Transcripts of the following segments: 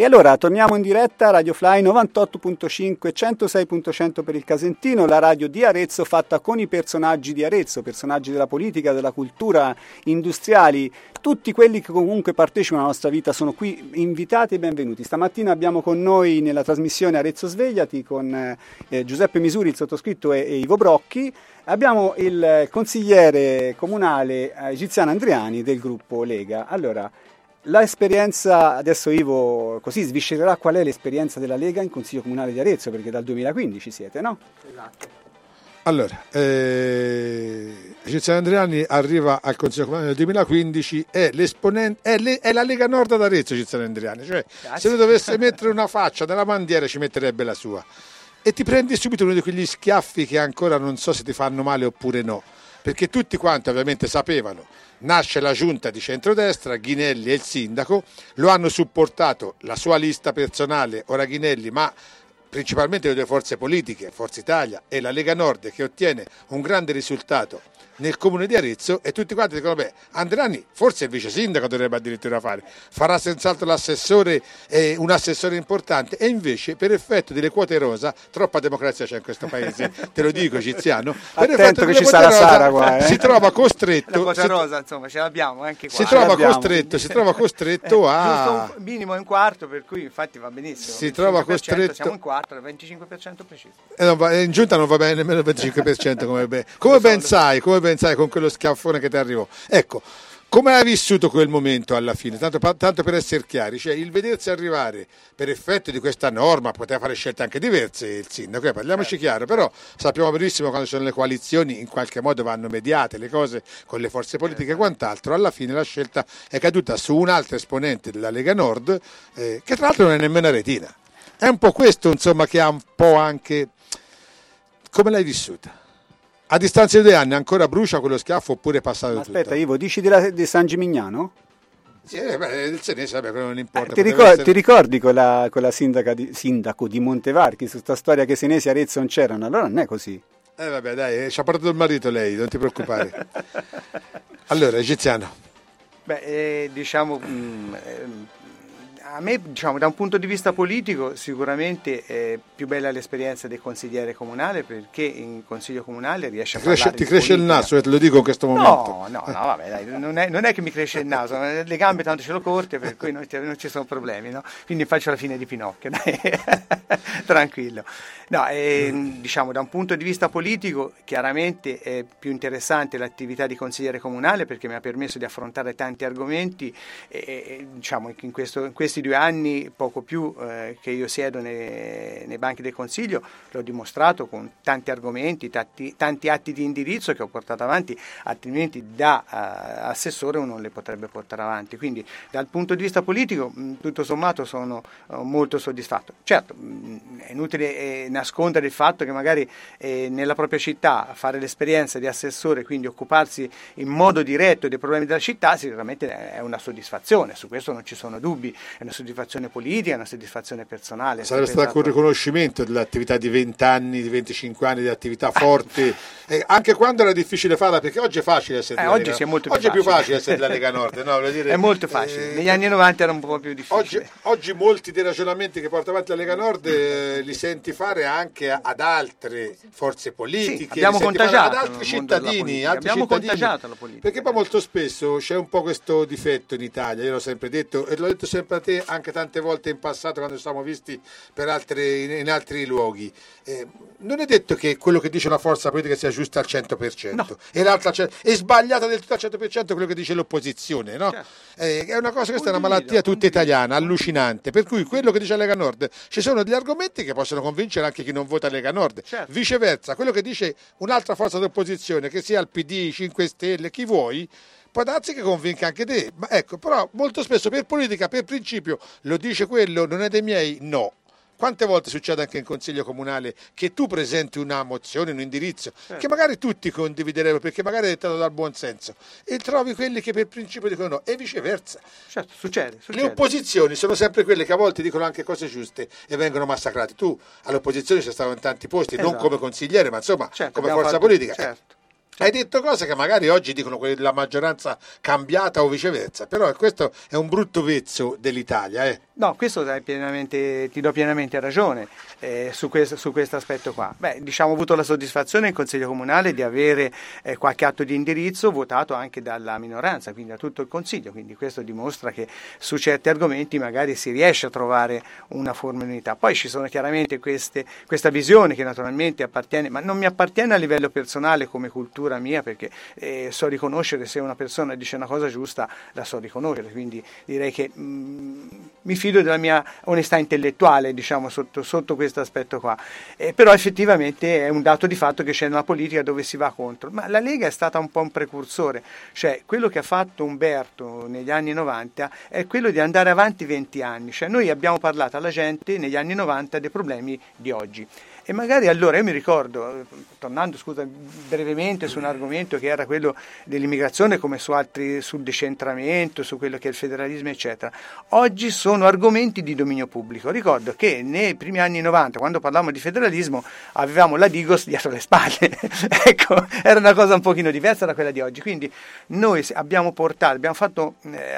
E allora torniamo in diretta, Radio Fly 98.5, 106.100 per il Casentino, la radio di Arezzo fatta con i personaggi di Arezzo, personaggi della politica, della cultura, industriali, tutti quelli che comunque partecipano alla nostra vita sono qui invitati e benvenuti. Stamattina abbiamo con noi nella trasmissione Arezzo Svegliati con Giuseppe Misuri, il sottoscritto, e Ivo Brocchi. Abbiamo il consigliere comunale Giziano Andriani del gruppo Lega. Allora, l'esperienza, adesso Ivo così sviscererà qual è l'esperienza della Lega in Consiglio Comunale di Arezzo, perché dal 2015 siete, no? Esatto. Allora, Giziano Andriani arriva al Consiglio Comunale nel 2015, è la Lega Nord ad Arezzo. Giziano Andriani, cioè se lui dovesse mettere una faccia nella bandiera ci metterebbe la sua, e ti prendi subito uno di quegli schiaffi che ancora non so se ti fanno male oppure no, perché tutti quanti ovviamente sapevano. Nasce la giunta di centrodestra, Ghinelli è il sindaco, lo hanno supportato la sua lista personale, ora Ghinelli, ma principalmente le due forze politiche, Forza Italia e la Lega Nord, che ottiene un grande risultato nel comune di Arezzo, e tutti quanti dicono: beh, Andriani forse il vice sindaco dovrebbe addirittura fare, farà senz'altro l'assessore, un assessore importante, e invece per effetto delle quote rosa, troppa democrazia c'è in questo paese, te lo dico Giziano, per attento che ci sarà Sara qua, si trova costretto, la quota rosa insomma ce l'abbiamo anche qua, si trova costretto a giusto un minimo in quarto, per cui infatti va benissimo, si trova costretto, siamo in quarto, il 25% preciso, in giunta non va bene nemmeno il 25% come ben sai con quello schiaffone che ti arrivò. Ecco, come hai vissuto quel momento alla fine? Tanto per essere chiari, cioè il vedersi arrivare per effetto di questa norma, poteva fare scelte anche diverse il sindaco, parliamoci chiaro, però sappiamo benissimo quando sono le coalizioni in qualche modo vanno mediate le cose con le forze politiche e quant'altro. Alla fine la scelta è caduta su un altro esponente della Lega Nord, che tra l'altro non è nemmeno aretina. È un po' questo insomma che ha un po' anche... Come l'hai vissuta? A distanza di 2 anni ancora brucia quello schiaffo oppure è passato tutto? Aspetta Ivo, dici di San Gimignano? Sì, il Senese, quello non importa. Ti ricordi quella sindaco di Montevarchi su questa storia che Senesi e Arezzo non c'erano? Allora non è così. Vabbè dai, ci ha parlato il marito lei, non ti preoccupare. Allora, Egiziano. A me, da un punto di vista politico, sicuramente è più bella l'esperienza del consigliere comunale, perché in consiglio comunale riesce a parlare ti cresce il naso, te lo dico in questo momento. No, vabbè, dai, non è che mi cresce il naso, le gambe tanto ce l'ho corte, per cui non ci sono problemi, no? Quindi faccio la fine di Pinocchio, dai. Tranquillo. No, da un punto di vista politico, chiaramente è più interessante l'attività di consigliere comunale, perché mi ha permesso di affrontare tanti argomenti, in questi 2 anni, poco più che io siedo nei banchi del Consiglio, l'ho dimostrato con tanti argomenti, tanti atti di indirizzo che ho portato avanti, altrimenti da assessore uno non le potrebbe portare avanti. Quindi dal punto di vista politico, tutto sommato sono molto soddisfatto. Certo, è inutile nascondere il fatto che magari nella propria città fare l'esperienza di assessore, quindi occuparsi in modo diretto dei problemi della città, sicuramente è una soddisfazione, su questo non ci sono dubbi. È una soddisfazione politica, una soddisfazione personale. Sarebbe stato anche un riconoscimento dell'attività di 20 anni, di 25 anni di attività forte, anche quando era difficile farla, perché oggi è facile essere della Lega Nord. Oggi è più facile essere della Lega Nord, no? Voglio dire, è molto facile, negli anni 90 era un po' più difficile. Oggi molti dei ragionamenti che porta avanti la Lega Nord li senti fare anche ad altre forze politiche, abbiamo contagiato ad altri cittadini, contagiato la politica. Perché poi molto spesso c'è un po' questo difetto in Italia, io l'ho sempre detto e l'ho detto sempre a te, anche tante volte in passato quando ci siamo visti in altri luoghi. Non è detto che quello che dice una forza politica sia giusta al 100%, no. E l'altra è sbagliata del tutto al 100% quello che dice l'opposizione, no? Certo. È una cosa, questa è una malattia tutta italiana, allucinante, per cui quello che dice la Lega Nord, ci sono degli argomenti che possono convincere anche chi non vota Lega Nord, certo. Viceversa, quello che dice un'altra forza d'opposizione, che sia il PD, 5 Stelle, chi vuoi, può darsi che convinca anche te, ma ecco, però molto spesso per politica, per principio, lo dice quello, non è dei miei, no. Quante volte succede anche in consiglio comunale che tu presenti una mozione, un indirizzo, che magari tutti condividerebbero perché magari è dettato dal buon senso, e trovi quelli che per principio dicono no, e viceversa. Certo, succede. Le opposizioni sono sempre quelle che a volte dicono anche cose giuste e vengono massacrati. Tu all'opposizione sei stato in tanti posti, non come consigliere, ma insomma come forza politica. Certo. Hai detto cose che magari oggi dicono quelli della maggioranza cambiata o viceversa, però questo è un brutto vezzo dell'Italia. No, questo ti do pienamente ragione su questo aspetto qua. Ho avuto la soddisfazione in Consiglio Comunale di avere qualche atto di indirizzo votato anche dalla minoranza, quindi da tutto il Consiglio, quindi questo dimostra che su certi argomenti magari si riesce a trovare una forma di unità. Poi ci sono chiaramente questa visione che naturalmente appartiene, ma non mi appartiene a livello personale come cultura mia, perché so riconoscere se una persona dice una cosa giusta, la so riconoscere, quindi direi che mi fido della mia onestà intellettuale, sotto questo aspetto qua. Però effettivamente è un dato di fatto che c'è una politica dove si va contro, ma la Lega è stata un po' un precursore, cioè quello che ha fatto Umberto negli anni 90 è quello di andare avanti 20 anni, cioè noi abbiamo parlato alla gente negli anni 90 dei problemi di oggi. E magari allora io mi ricordo, tornando brevemente su un argomento che era quello dell'immigrazione, come sul decentramento, su quello che è il federalismo eccetera, oggi sono argomenti di dominio pubblico. Ricordo che nei primi anni 90, quando parlavamo di federalismo, avevamo la Digos dietro le spalle ecco, era una cosa un pochino diversa da quella di oggi, quindi noi abbiamo portato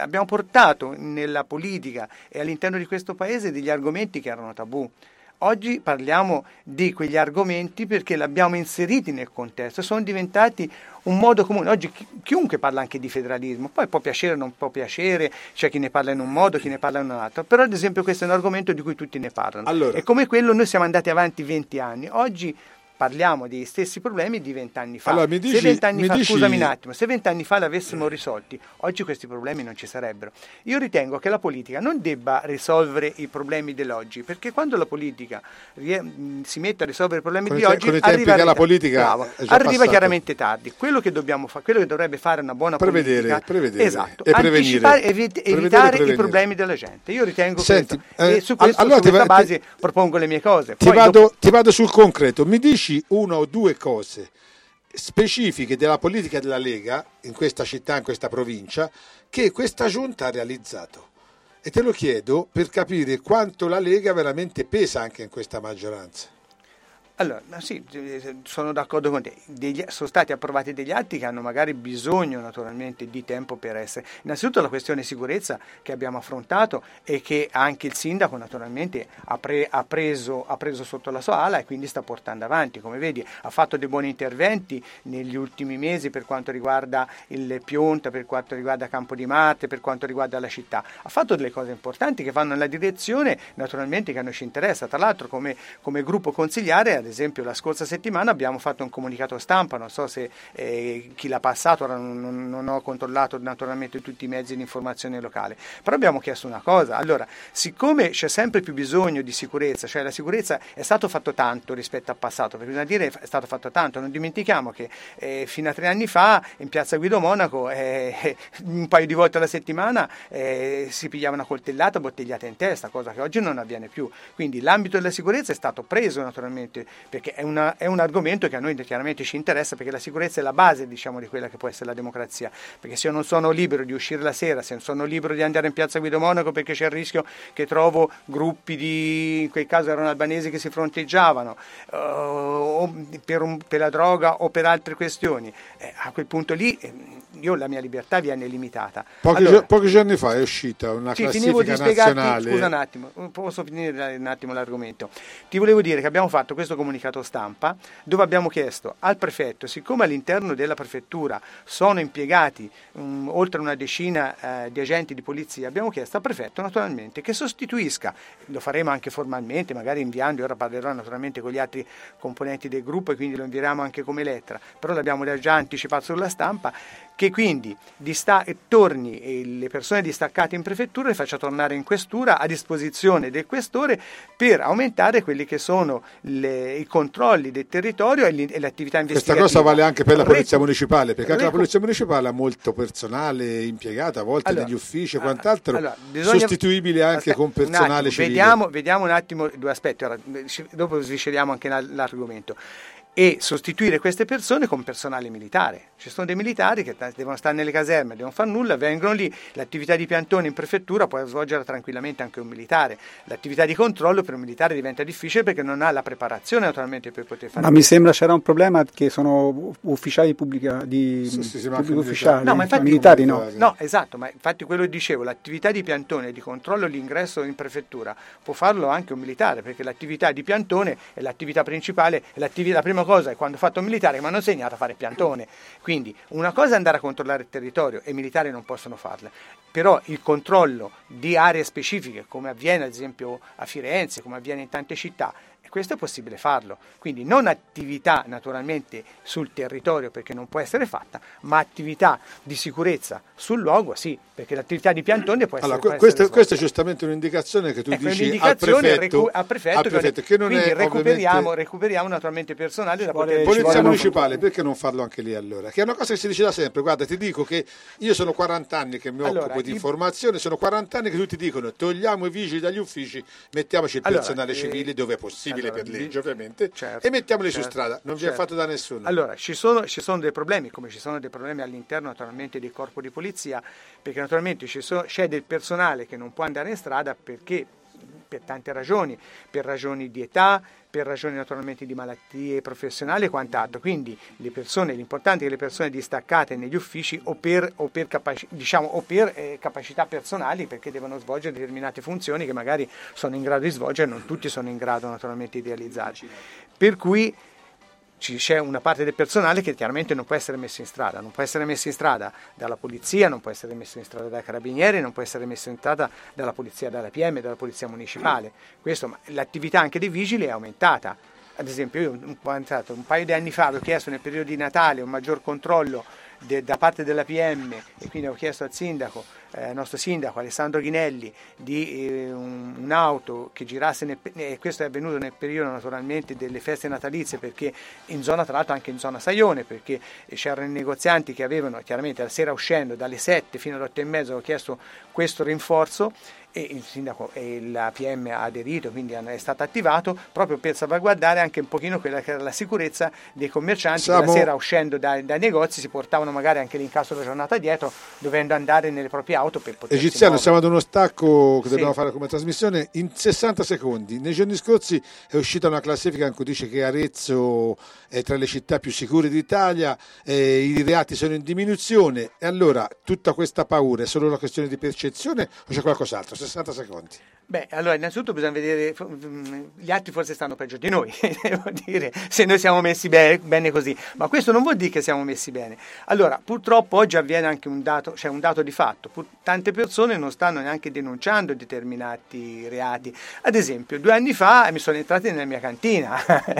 nella politica e all'interno di questo paese degli argomenti che erano tabù. Oggi parliamo di quegli argomenti perché li abbiamo inseriti nel contesto, sono diventati un modo comune. Oggi chiunque parla anche di federalismo, poi può piacere o non può piacere, c'è chi ne parla in un modo, chi ne parla in un altro, però ad esempio questo è un argomento di cui tutti ne parlano. Allora, e come quello noi siamo andati avanti 20 anni, oggi parliamo degli stessi problemi di 20 anni fa. Allora, Scusami un attimo, se 20 anni fa li avessimo risolti, oggi questi problemi non ci sarebbero. Io ritengo che la politica non debba risolvere i problemi dell'oggi, perché quando la politica si mette a risolvere i problemi di oggi, arriva chiaramente tardi. Quello che dobbiamo fare, quello che dovrebbe fare una buona politica, esatto, e anticipare, evitare i problemi della gente. Io ritengo questo, e su questa base propongo le mie cose. Ti vado sul concreto, mi dici una o due cose specifiche della politica della Lega in questa città, in questa provincia, che questa giunta ha realizzato, e te lo chiedo per capire quanto la Lega veramente pesa anche in questa maggioranza. Allora, sì, sono d'accordo con te. Sono stati approvati degli atti che hanno magari bisogno naturalmente di tempo per essere. Innanzitutto la questione sicurezza che abbiamo affrontato e che anche il sindaco naturalmente ha preso sotto la sua ala e quindi sta portando avanti. Come vedi ha fatto dei buoni interventi negli ultimi mesi per quanto riguarda il Pionta, per quanto riguarda Campo di Marte, per quanto riguarda la città. Ha fatto delle cose importanti che vanno nella direzione naturalmente che a noi ci interessa. Tra l'altro come gruppo consigliare, ad esempio la scorsa settimana abbiamo fatto un comunicato stampa, non so se chi l'ha passato, ora non ho controllato naturalmente tutti i mezzi di informazione locale, però abbiamo chiesto una cosa. Allora, siccome c'è sempre più bisogno di sicurezza, cioè la sicurezza è stato fatto tanto rispetto al passato, perché bisogna dire è stato fatto tanto, non dimentichiamo che fino a 3 anni fa in piazza Guido Monaco un paio di volte alla settimana si pigliava una coltellata bottigliata in testa, cosa che oggi non avviene più. Quindi l'ambito della sicurezza è stato preso naturalmente, perché è un argomento che a noi chiaramente ci interessa, perché la sicurezza è la base, diciamo, di quella che può essere la democrazia, perché se io non sono libero di uscire la sera, se non sono libero di andare in piazza Guido Monaco perché c'è il rischio che trovo gruppi in quel caso erano albanesi che si fronteggiavano o per la droga o per altre questioni, a quel punto lì la mia libertà viene limitata. Pochi giorni fa è uscita una classifica nazionale. Scusa un attimo, posso finire un attimo l'argomento? Ti volevo dire che abbiamo fatto questo comunicato stampa dove abbiamo chiesto al prefetto, siccome all'interno della prefettura sono impiegati oltre una decina di agenti di polizia, abbiamo chiesto al prefetto naturalmente che sostituisca, lo faremo anche formalmente, magari inviando, ora parlerò naturalmente con gli altri componenti del gruppo e quindi lo invieremo anche come lettera, però l'abbiamo già anticipato sulla stampa, che quindi torni le persone distaccate in prefettura le faccia tornare in questura a disposizione del questore per aumentare quelli che sono i controlli del territorio e l'attività investigativa. Questa cosa vale anche per la polizia municipale, perché anche la polizia municipale ha molto personale impiegato a volte negli uffici e quant'altro, sostituibile anche con personale civile. Vediamo un attimo due aspetti, dopo svisceriamo anche l'argomento. e sostituire queste persone con personale militare. Ci sono dei militari che devono stare nelle caserme, devono fare nulla, vengono lì, l'attività di piantone in prefettura può svolgere tranquillamente anche un militare, l'attività di controllo per un militare diventa difficile perché non ha la preparazione naturalmente per poter fare. Ma mi sembra c'era un problema che sono ufficiali pubblici ufficiali, no, ma infatti, militari no. No, esatto, ma infatti quello che dicevo, l'attività di piantone di controllo all'ingresso in prefettura può farlo anche un militare, perché l'attività di piantone è l'attività principale, la prima cosa è quando ho fatto militare mi hanno insegnato a fare piantone, quindi una cosa è andare a controllare il territorio e i militari non possono farla, però il controllo di aree specifiche come avviene ad esempio a Firenze, come avviene in tante città, questo è possibile farlo, quindi non attività naturalmente sul territorio perché non può essere fatta, ma attività di sicurezza sul luogo sì, perché l'attività di piantone può essere allora, questa è giustamente un'indicazione che tu dici al prefetto che non quindi è recuperiamo naturalmente personale da poter Polizia municipale, perché non farlo anche lì allora? Che è una cosa che si dice da sempre, guarda ti dico che io sono 40 anni che mi occupo di informazione, sono 40 anni che tutti dicono togliamo i vigili dagli uffici, mettiamoci il personale civile dove è possibile per legge ovviamente, certo, e mettiamoli su strada, non vi è fatto da nessuno. Allora ci sono dei problemi, come ci sono dei problemi all'interno naturalmente del corpo di polizia, perché naturalmente c'è del personale che non può andare in strada perché per tante ragioni, per ragioni di età, per ragioni naturalmente di malattie professionali e quant'altro, quindi l'importante è che le persone distaccate negli uffici o per capacità personali, perché devono svolgere determinate funzioni che magari sono in grado di svolgere, non tutti sono in grado naturalmente di realizzare, per cui c'è una parte del personale che chiaramente non può essere messo in strada, non può essere messo in strada dalla polizia, non può essere messo in strada dai carabinieri, non può essere messo in strada dalla polizia, dalla PM, dalla polizia municipale. L'attività anche dei vigili è aumentata. Ad esempio io un paio di anni fa avevo chiesto nel periodo di Natale un maggior controllo da parte della PM e quindi ho chiesto al nostro sindaco Alessandro Ghinelli di un'auto che girasse e questo è avvenuto nel periodo naturalmente delle feste natalizie, perché in zona, tra l'altro anche in zona Saione, perché c'erano i negozianti che avevano chiaramente la sera uscendo dalle 7 fino alle 8 e mezza, ho chiesto questo rinforzo e il sindaco e la PM ha aderito, quindi è stato attivato proprio per salvaguardare anche un pochino quella che era la sicurezza dei commercianti che la sera uscendo dai negozi si portavano magari anche l'incasso della giornata dietro, dovendo andare nelle proprie auto per poter Egiziano, siamo ad uno stacco che dobbiamo fare come trasmissione in 60 secondi. Nei giorni scorsi è uscita una classifica in cui dice che Arezzo è tra le città più sicure d'Italia, i reati sono in diminuzione, e allora tutta questa paura è solo una questione di percezione o c'è qualcos'altro? 60 secondi. Beh, allora innanzitutto bisogna vedere, gli altri forse stanno peggio di noi, devo dire, se noi siamo messi bene così, ma questo non vuol dire che siamo messi bene. Allora, purtroppo oggi avviene anche un dato di fatto, tante persone non stanno neanche denunciando determinati reati. Ad esempio, 2 anni fa mi sono entrati nella mia cantina,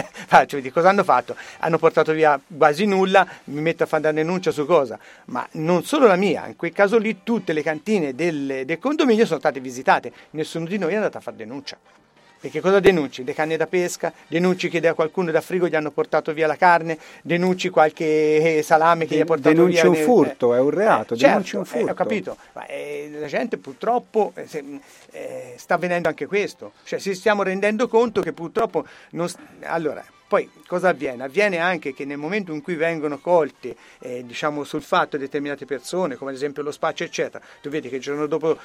cosa hanno fatto? Hanno portato via quasi nulla, mi metto a fare una denuncia su cosa? Ma non solo la mia, in quel caso lì tutte le cantine del condominio sono state visitate, nessuno di noi è andato a fare denuncia. Perché cosa denunci? Le canne da pesca, denunci che da qualcuno da frigo gli hanno portato via la carne, denunci qualche salame che gli ha portato denunci via. Un furto, è un reato, denunci un furto. Ho capito, ma la gente purtroppo sta avvenendo anche questo, cioè ci stiamo rendendo conto che purtroppo allora. Poi cosa avviene? Avviene anche che nel momento in cui vengono colte sul fatto determinate persone, come ad esempio lo spaccio eccetera, tu vedi che il giorno dopo,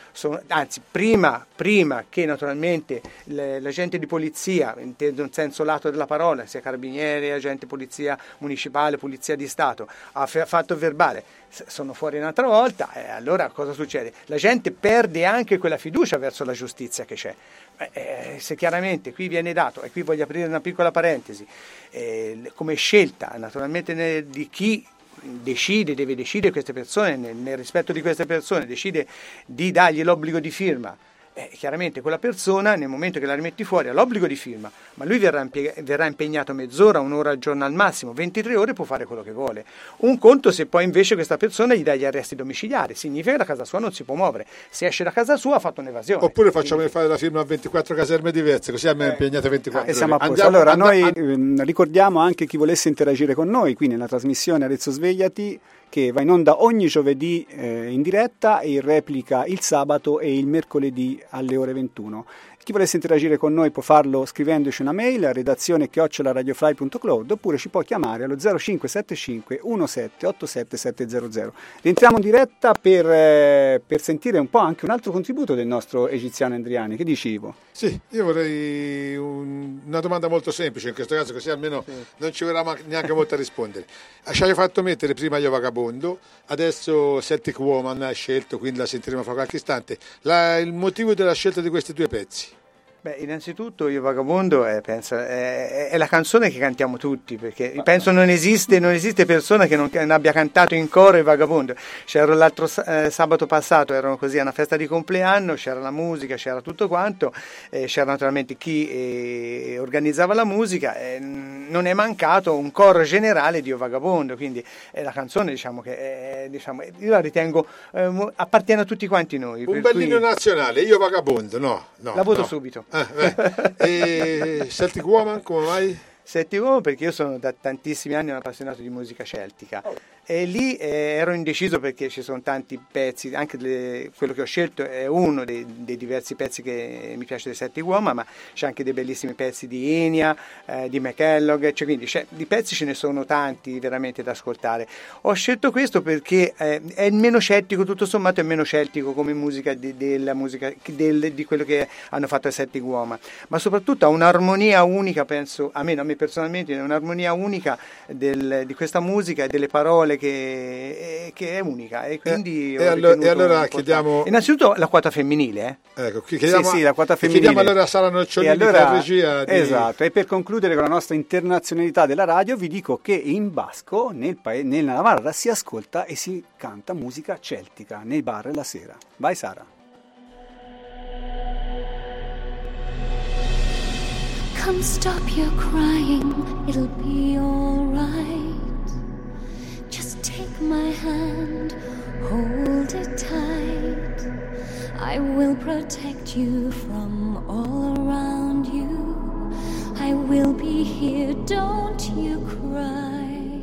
prima che naturalmente l'agente di polizia, intendo in senso lato della parola, sia carabinieri, agente polizia municipale, polizia di Stato, ha fatto verbale, sono fuori un'altra volta, allora cosa succede? La gente perde anche quella fiducia verso la giustizia che c'è. Se chiaramente qui viene dato, e qui voglio aprire una piccola parentesi, come scelta naturalmente di chi deve decidere queste persone, nel rispetto di queste persone, decide di dargli l'obbligo di firma, chiaramente quella persona nel momento che la rimetti fuori ha l'obbligo di firma, ma lui verrà impegnato mezz'ora, un'ora al giorno al massimo, 23 ore può fare quello che vuole. Un conto se poi invece questa persona gli dà gli arresti domiciliari, significa che da casa sua non si può muovere, se esce da casa sua ha fatto un'evasione. Oppure facciamo fare la firma a 24 caserme diverse, così a me è impegnato 24 ore. Allora noi ricordiamo anche chi volesse interagire con noi qui nella trasmissione Arezzo Svegliati, che va in onda ogni giovedì in diretta e in replica il sabato e il mercoledì alle ore 21. Chi volesse interagire con noi può farlo scrivendoci una mail a redazione@radiofly.cloud oppure ci può chiamare allo 0575 17 87 700. Rientriamo in diretta per sentire un po' anche un altro contributo del nostro egiziano Endriani. Che dici, Ivo? Sì, io vorrei una domanda molto semplice in questo caso, così almeno non ci vorrà neanche molto a rispondere. Ci hai fatto mettere prima Io Vagabondo, adesso Celtic Woman hai scelto, quindi la sentiremo fra qualche istante. Il motivo della scelta di questi due pezzi? Beh, innanzitutto Io Vagabondo è la canzone che cantiamo tutti, perché penso non esiste persona che non abbia cantato in coro Il Vagabondo. C'ero l'altro sabato passato, erano così a una festa di compleanno, c'era la musica, c'era tutto quanto, c'era naturalmente chi organizzava la musica, non è mancato un coro generale di Io Vagabondo, quindi la canzone diciamo che io la ritengo appartiene a tutti quanti noi. Un bellino nazionale, Io Vagabondo, no. La voto subito. E Celtic Woman, come mai? Celtic Woman perché io sono da tantissimi anni un appassionato di musica celtica e lì ero indeciso perché ci sono tanti pezzi, anche quello che ho scelto è uno dei diversi pezzi che mi piace di Celtic Woman, ma c'è anche dei bellissimi pezzi di Enya, di McKellog, quindi di pezzi ce ne sono tanti veramente da ascoltare. Ho scelto questo perché è meno celtico, tutto sommato è meno celtico come musica di quello che hanno fatto a Celtic Woman, ma soprattutto ha un'armonia unica, penso, a me personalmente è un'armonia unica di questa musica e delle parole che è unica e quindi allora chiediamo innanzitutto la quota femminile ecco, sì, la quota femminile. Chiediamo allora a Sara Nocciolini allora, regia esatto, e per concludere con la nostra internazionalità della radio vi dico che in Basco nella Navarra si ascolta e si canta musica celtica nei bar la sera. Vai Sara. Come stop your crying, it'll be alright. Just take my hand, hold it tight. I will protect you from all around you. I will be here, don't you cry.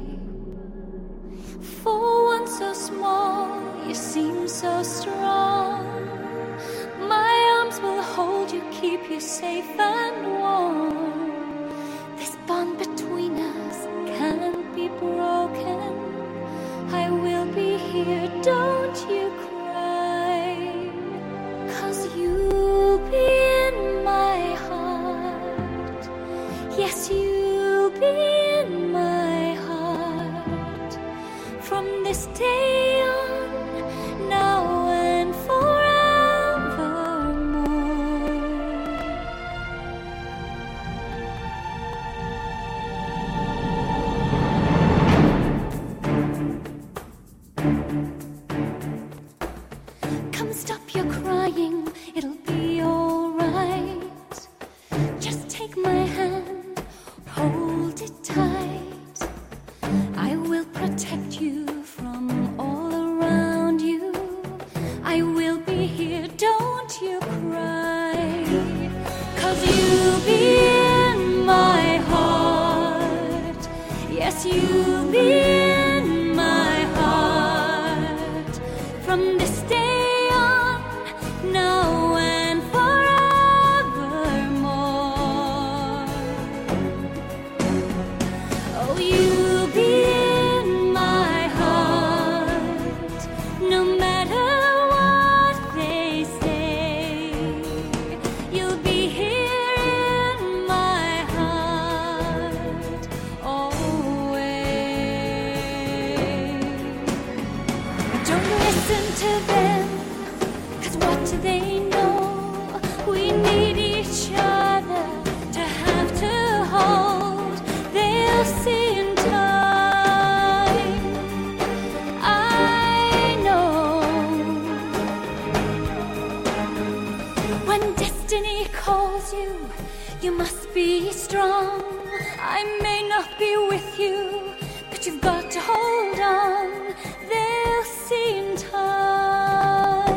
For one so small, you seem so strong. My arms will hold you, keep you safe and warm. This bond between us can't be broken. I will be here, don't you cry. 'Cause you'll be in my heart. Yes, you'll be in my heart. From this day on, now and forever. It'll be alright. Just take my hand, hold it tight. I will protect you from all around you. I will be here, don't you cry. 'Cause you'll be in my heart. Yes, you'll be in my heart. From this day now and forevermore. Oh, you'll be in my heart, no matter what they say. You'll be here in my heart always. Don't listen to them. What do they know? We need each other to have to hold. They'll see in time. I know. When destiny calls you, you must be strong. I may not be with you, but you've got to hold on. They'll see in time.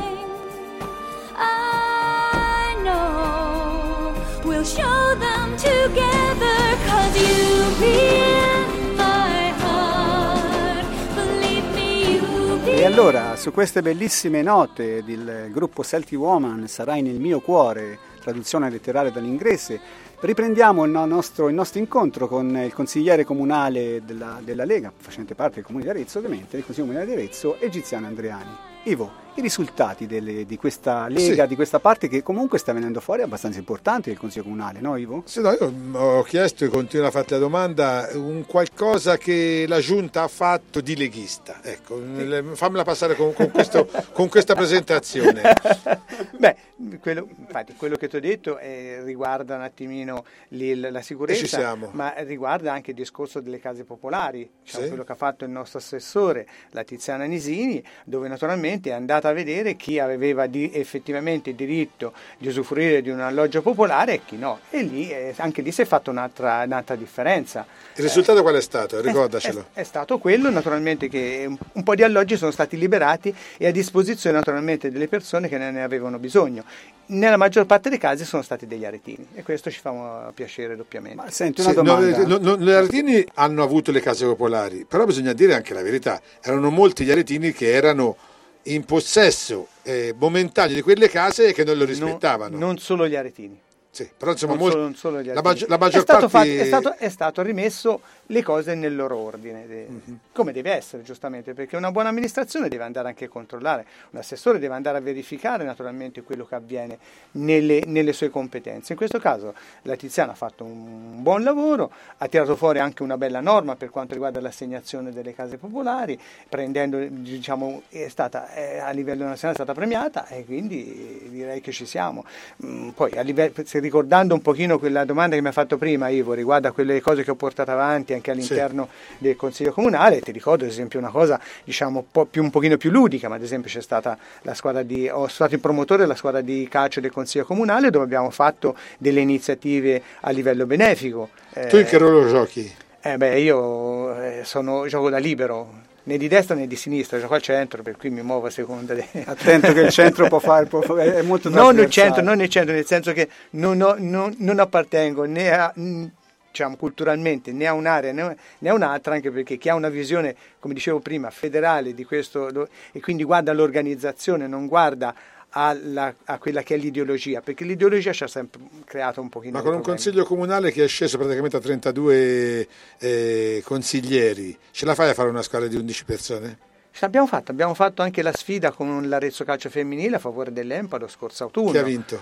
I know we'll show them together, 'cause you'll be in my heart. Believe me, you'll be. E allora, su queste bellissime note del gruppo Celtic Woman, Sarai nel mio cuore, traduzione letterale dall'inglese. Riprendiamo il nostro incontro con il consigliere comunale della Lega, facente parte del Comune di Arezzo ovviamente, del Consiglio Comunale di Arezzo, Egiziano Andreani. Ivo, i risultati di questa Lega, di questa parte che comunque sta venendo fuori abbastanza importante del Consiglio Comunale, no Ivo? Sì, no, io ho chiesto e continuo a farti la domanda, un qualcosa che la Giunta ha fatto di leghista, ecco, fammela passare con questa presentazione. Beh, quello che ti ho detto riguarda un attimino la sicurezza, ma riguarda anche il discorso delle case popolari, quello che ha fatto il nostro assessore, la Tiziana Nisini, dove naturalmente è andata a vedere chi aveva effettivamente diritto di usufruire di un alloggio popolare e chi no, e lì anche lì si è fatta un'altra differenza. Il risultato qual è stato? Ricordacelo. È stato quello naturalmente che un po' di alloggi sono stati liberati e a disposizione naturalmente delle persone che ne avevano bisogno. Nella maggior parte dei casi sono stati degli aretini e questo ci fa piacere doppiamente. Ma senti una domanda. Gli aretini hanno avuto le case popolari, però bisogna dire anche la verità, erano molti gli aretini che erano in possesso momentaneo di quelle case e che non lo rispettavano. Non solo gli aretini. Sì, però insomma non solo gli aretini. La maggior parte è stato rimesso le cose nel loro ordine, come deve essere giustamente, perché una buona amministrazione deve andare anche a controllare, un assessore deve andare a verificare naturalmente quello che avviene nelle sue competenze. In questo caso la Tiziana ha fatto un buon lavoro, ha tirato fuori anche una bella norma per quanto riguarda l'assegnazione delle case popolari, prendendo, diciamo, a livello nazionale è stata premiata e quindi direi che ci siamo. Poi ricordando un pochino quella domanda che mi ha fatto prima Ivo riguardo a quelle cose che ho portato avanti anche all'interno del Consiglio Comunale, ti ricordo ad esempio una cosa diciamo un pochino più ludica, ma ad esempio c'è stata ho stato il promotore della squadra di calcio del Consiglio Comunale dove abbiamo fatto delle iniziative a livello benefico. Tu in che ruolo giochi? Io gioco da libero, né di destra né di sinistra, gioco al centro, per cui mi muovo a seconda Attento che il centro è molto non il centro, nel senso che non appartengo né a, diciamo, culturalmente né a un'area né a un'altra, anche perché chi ha una visione, come dicevo prima, federale di questo e quindi guarda all'organizzazione, non guarda a quella che è l'ideologia, perché l'ideologia ci ha sempre creato un pochino. Ma con un consiglio comunale che è sceso praticamente a 32 consiglieri, ce la fai a fare una squadra di 11 persone? Abbiamo fatto anche la sfida con l'Arezzo Calcio Femminile a favore dell'Empa lo scorso autunno. Chi ha vinto?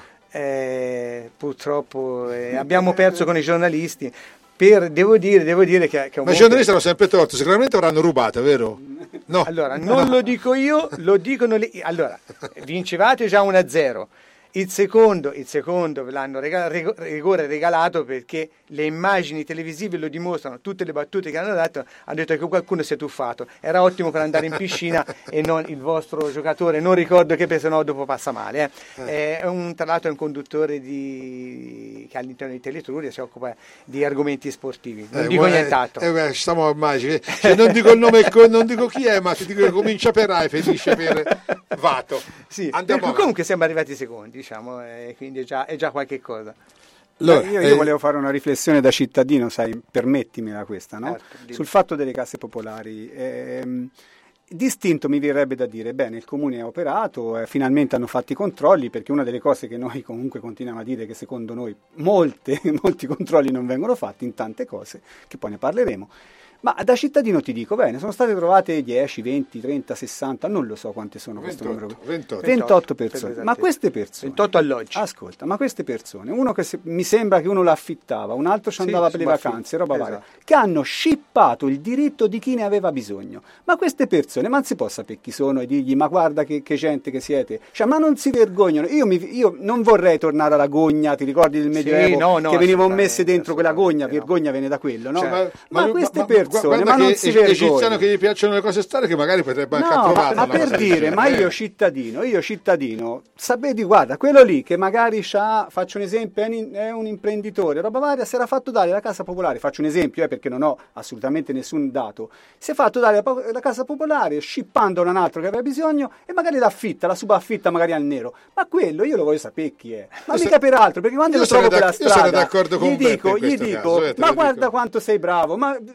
Purtroppo abbiamo perso con i giornalisti. Devo dire che ma i giornalisti hanno sempre torto, sicuramente avranno rubato, vero? No. Allora, non lo dico io, lo dicono allora, vincevate già 1-0. Il secondo ve l'hanno rigore regalato perché le immagini televisive lo dimostrano, tutte le battute che hanno dato hanno detto che qualcuno si è tuffato, era ottimo per andare in piscina e non il vostro giocatore, non ricordo che se no dopo passa male. Tra l'altro è un conduttore che all'interno di Teletruria si occupa di argomenti sportivi, non dico nient'altro. Stiamo immagini, non dico il nome, non dico chi è, ma ti dico che comincia per A e finisce per Vato. Sì, comunque siamo arrivati secondi, diciamo, quindi è già qualche cosa. Allora, io volevo fare una riflessione da cittadino, sai, permettimela questa, no? Certo, sul fatto delle case popolari. Distinto mi verrebbe da dire, bene, il comune ha operato, finalmente hanno fatto i controlli, perché una delle cose che noi comunque continuiamo a dire è che secondo noi molti controlli non vengono fatti in tante cose, che poi ne parleremo. Ma da cittadino ti dico, bene, sono state trovate 10, 20, 30, 60, non lo so quante sono 28 persone. Ma queste persone 28 alloggi. Ascolta, ma queste persone, mi sembra che uno la affittava, un altro ci andava per le vacanze, roba varia, che hanno scippato il diritto di chi ne aveva bisogno. Ma queste persone, ma non si può sapere chi sono e dirgli "Ma guarda che gente che siete". Cioè, ma non si vergognano. Io non vorrei tornare alla gogna, ti ricordi del Medioevo che venivano messe dentro quella gogna, vergogna viene da quello, no? Cioè, ma queste persone ma non si vergogna. Egiziano che gli piacciono le cose strane, che magari potrebbe anche approvare. Ma per dire, ma io cittadino, sapete, guarda, quello lì che magari faccio un esempio, è un imprenditore, roba varia, si era fatto dare la casa popolare, faccio un esempio perché non ho assolutamente nessun dato, si è fatto dare la casa popolare scippando a un altro che aveva bisogno e magari la subaffitta magari al nero, ma quello io lo voglio sapere chi è, ma mica per altro, perché quando lo trovo per la strada io sono d'accordo con gli dico, ma guarda quanto sei bravo, ma lo trovo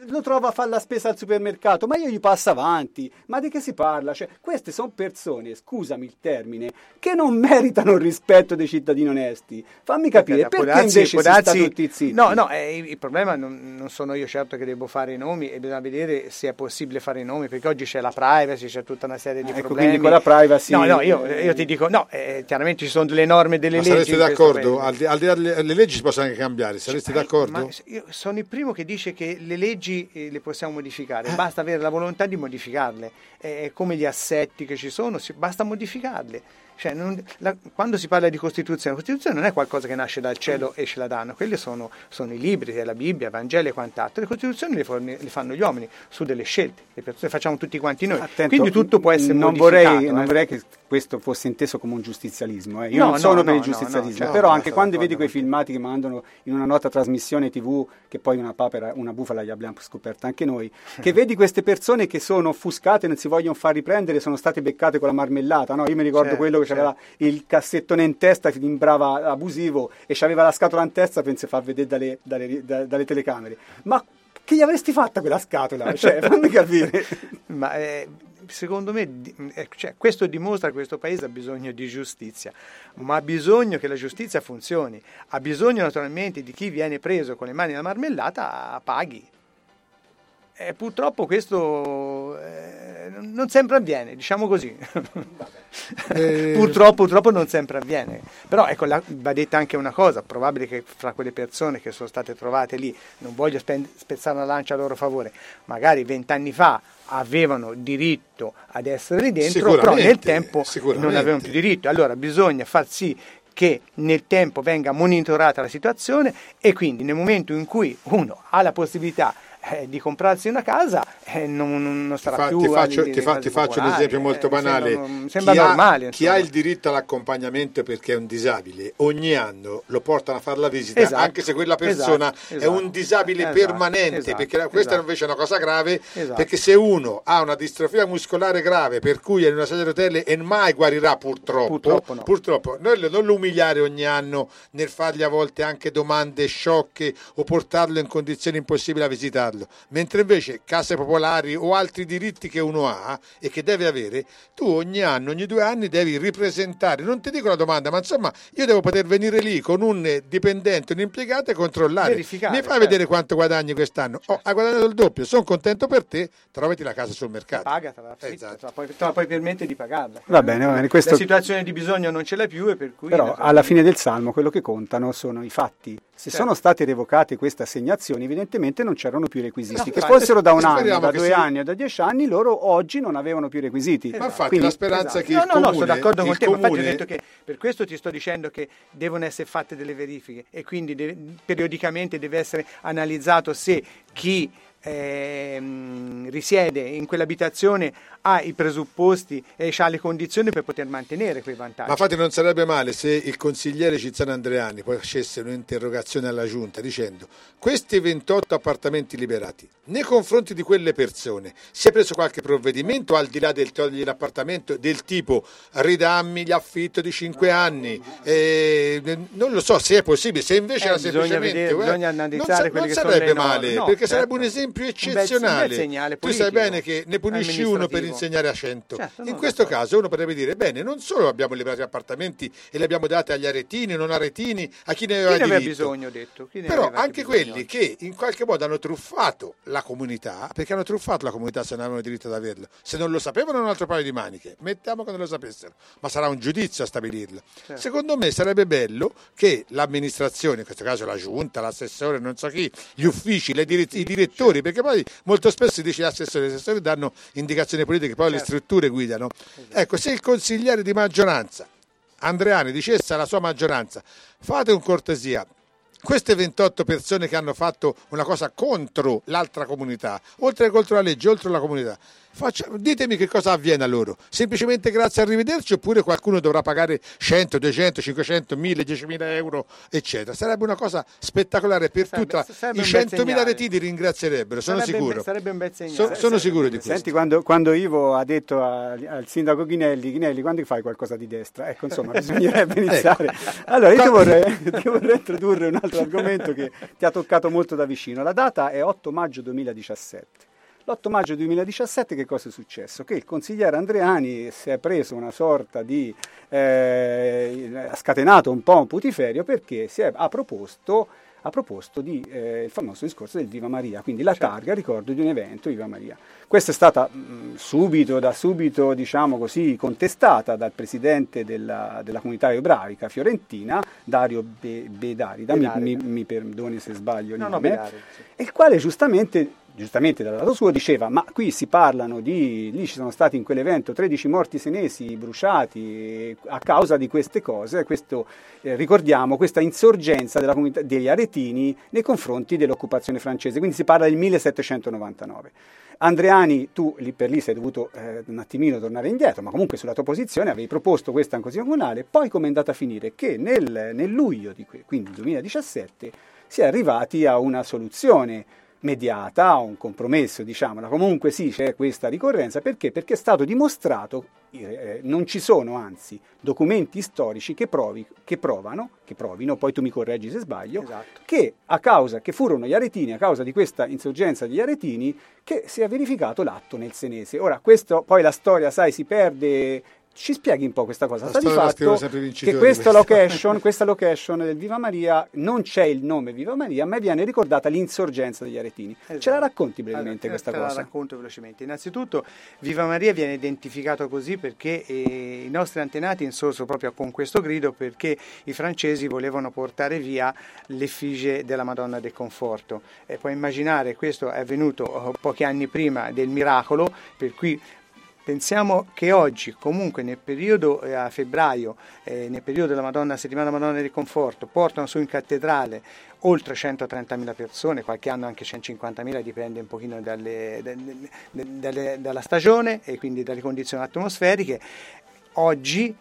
va a fare la spesa al supermercato, ma io gli passo avanti, ma di che si parla? Cioè, queste sono persone, scusami il termine, che non meritano il rispetto dei cittadini onesti. Fammi capire, perché invece si sta tutti zitti? No, il problema non sono io certo che devo fare i nomi, e bisogna vedere se è possibile fare i nomi, perché oggi c'è la privacy, c'è tutta una serie di problemi. Quindi con la privacy... No, io ti dico, chiaramente ci sono delle norme, delle leggi. Saresti d'accordo? Al di là delle leggi si possono anche cambiare, saresti d'accordo? Io sono il primo che dice che le leggi le possiamo modificare, basta avere la volontà di modificarle, come gli assetti che ci sono, basta modificarle. Cioè, quando si parla di Costituzione, la Costituzione non è qualcosa che nasce dal cielo e ce la danno, quelli sono i libri, la Bibbia, il Vangelo e quant'altro. Le Costituzioni le fanno gli uomini su delle scelte, le facciamo tutti quanti noi. Attento, quindi tutto può essere modificato. Non vorrei che questo fosse inteso come un giustizialismo. Io non sono per il giustizialismo, però anche quando vedi quei filmati che mandano in una nota trasmissione TV, che poi una bufala gli abbiamo scoperta anche noi, che vedi queste persone che sono offuscate, non si vogliono far riprendere, sono state beccate con la marmellata, no? Io mi ricordo quello che aveva il cassettone in testa, che timbrava abusivo, e c'aveva la scatola in testa, penso far vedere dalle telecamere. Ma che gli avresti fatta quella scatola? Cioè, fammi capire. Ma secondo me questo dimostra che questo paese ha bisogno di giustizia, ma ha bisogno che la giustizia funzioni, ha bisogno naturalmente di chi viene preso con le mani nella marmellata paghi. Purtroppo questo non sempre avviene, diciamo così. Purtroppo non sempre avviene. Però ecco, va detta anche una cosa: probabile che fra quelle persone che sono state trovate lì, non voglio spezzare una lancia a loro favore, magari 20 anni fa avevano diritto ad essere lì dentro, però nel tempo non avevano più diritto. Allora bisogna far sì che nel tempo venga monitorata la situazione, e quindi nel momento in cui uno ha la possibilità di comprarsi una casa, non sarà più. Ti faccio un esempio molto banale. Sembra normale. Chi ha il diritto all'accompagnamento perché è un disabile, ogni anno lo portano a fare la visita, anche se quella persona è un disabile permanente, perché questa invece è una cosa grave, perché se uno ha una distrofia muscolare grave per cui è in una sedia a rotelle e mai guarirà, purtroppo non lo umiliare ogni anno nel fargli a volte anche domande sciocche o portarlo in condizioni impossibili a visitarlo. Mentre invece case popolari o altri diritti che uno ha e che deve avere, tu ogni 2 anni devi ripresentare, non ti dico la domanda, ma insomma io devo poter venire lì con un dipendente, un impiegato e controllare, mi fai vedere quanto guadagni quest'anno, hai guadagnato il doppio, sono contento per te, trovati la casa sul mercato, pagatela, te la puoi permettere di pagarla. Va bene, questo... La situazione di bisogno non ce l'hai più, e per cui però alla fine del Salmo quello che contano sono i fatti. Se sono state revocate queste assegnazioni, evidentemente non c'erano più requisiti. Che fossero da un anno, da 2 anni o da 10 anni, loro oggi non avevano più requisiti. Ma infatti quindi, la speranza che il comune... No, sono d'accordo con te, ma infatti ho detto che per questo ti sto dicendo che devono essere fatte delle verifiche, e quindi periodicamente deve essere analizzato se chi risiede in quell'abitazione ha i presupposti e ha le condizioni per poter mantenere quei vantaggi. Ma infatti non sarebbe male se il consigliere Cizzano Andreani poi facesse un'interrogazione alla giunta dicendo: questi 28 appartamenti liberati, nei confronti di quelle persone si è preso qualche provvedimento al di là del togliere l'appartamento, del tipo ridammi l'affitto di 5 anni, non lo so se è possibile, se invece era semplicemente bisogna analizzare non sarebbe male, perché sarebbe un esempio eccezionale. Tu sai bene che ne punisci uno per insegnare a 100. In questo caso uno potrebbe dire: bene, non solo abbiamo liberato gli appartamenti e li abbiamo dati agli aretini, non aretini, a chi ne aveva diritto, però anche quelli che in qualche modo hanno truffato la comunità, perché hanno truffato la comunità se non avevano diritto ad averlo, se non lo sapevano un altro paio di maniche, mettiamo che non lo sapessero, ma sarà un giudizio a stabilirlo. Secondo me sarebbe bello che l'amministrazione, in questo caso la giunta, l'assessore, non so chi, gli uffici, i direttori, perché poi molto spesso si dice gli assessori danno indicazioni politiche, poi le strutture guidano. Ecco, se il consigliere di maggioranza Andreani dicesse alla sua maggioranza: fate un cortesia, queste 28 persone che hanno fatto una cosa contro l'altra comunità, oltre che contro la legge, oltre la comunità, Ditemi che cosa avviene a loro, semplicemente grazie, arrivederci, oppure qualcuno dovrà pagare 100, 200, 500, 1000, 10.000 euro, eccetera. Sarebbe una cosa spettacolare per tutta. I 100.000 retini ringrazierebbero, sono sicuro. Sarebbe un bel segnale. Sono sicuro di questo. Senti, quando Ivo ha detto al sindaco Ghinelli, quando fai qualcosa di destra? Ecco, insomma, bisognerebbe iniziare. Allora, io ti vorrei introdurre un altro argomento che ti ha toccato molto da vicino. La data è 8 maggio 2017. L'8 maggio 2017 che cosa è successo? Che il consigliere Andreani si è preso una sorta di... ha scatenato un po' un putiferio perché ha proposto di il famoso discorso del Viva Maria, quindi la targa, ricordo di un evento Viva Maria. Questa è stata da subito diciamo così contestata dal presidente della comunità ebraica fiorentina, Dario Bedarida, mi perdoni se sbaglio il nome, Bedarida, sì. Il quale giustamente dal lato suo diceva, ma qui si parlano lì ci sono stati in quell'evento 13 morti senesi bruciati a causa di queste cose, ricordiamo questa insorgenza della comunità degli aretini nei confronti dell'occupazione francese, quindi si parla del 1799. Andreani, tu lì per lì sei dovuto un attimino tornare indietro, ma comunque sulla tua posizione avevi proposto questa in consiglio comunale, poi com'è andata a finire? Che nel luglio quindi 2017 si è arrivati a una soluzione mediata, un compromesso, diciamola. Comunque sì, c'è questa ricorrenza, perché? Perché è stato dimostrato, non ci sono anzi documenti storici che provino, poi tu mi correggi se sbaglio, esatto, che furono gli aretini, a causa di questa insorgenza degli aretini, che si è verificato l'atto nel Senese. Ora, questo poi la storia, sai, si perde. Ci spieghi un po' questa cosa? Sta di fatto che questa location del Viva Maria non c'è il nome Viva Maria, ma viene ricordata l'insorgenza degli aretini. Esatto. Ce la racconti brevemente questa cosa? Te la racconto velocemente. Innanzitutto Viva Maria viene identificato così perché i nostri antenati insorsero proprio con questo grido, perché i francesi volevano portare via l'effigie della Madonna del Conforto. E puoi immaginare, questo è avvenuto pochi anni prima del miracolo, per cui pensiamo che oggi, comunque nel periodo a febbraio, nel periodo della settimana Madonna del Conforto, portano su in cattedrale oltre 130.000 persone, qualche anno anche 150.000, dipende un pochino dalla stagione e quindi dalle condizioni atmosferiche. Oggi,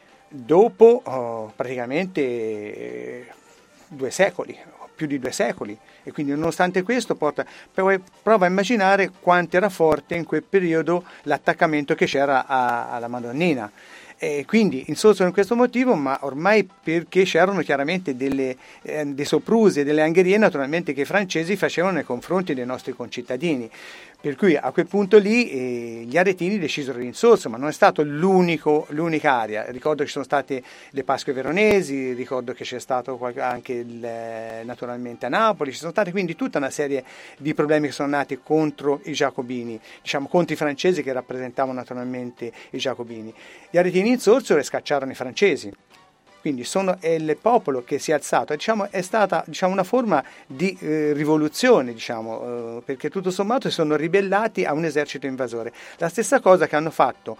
dopo praticamente 2 secoli, più di 2 secoli, e quindi nonostante questo prova a immaginare quanto era forte in quel periodo l'attaccamento che c'era alla Madonnina. E quindi insorsero in questo motivo, ma ormai perché c'erano chiaramente dei soprusi e delle angherie naturalmente che i francesi facevano nei confronti dei nostri concittadini. Per cui a quel punto lì gli aretini decisero di insorso, ma non è stato l'unica area. Ricordo che ci sono state le Pasque veronesi, ricordo che c'è stato anche naturalmente a Napoli, ci sono state quindi tutta una serie di problemi che sono nati contro i giacobini, diciamo contro i francesi che rappresentavano naturalmente i giacobini. Gli aretini insorsero e scacciarono i francesi. Quindi è il popolo che si è alzato, è stata una forma di rivoluzione, perché tutto sommato si sono ribellati a un esercito invasore. La stessa cosa che hanno fatto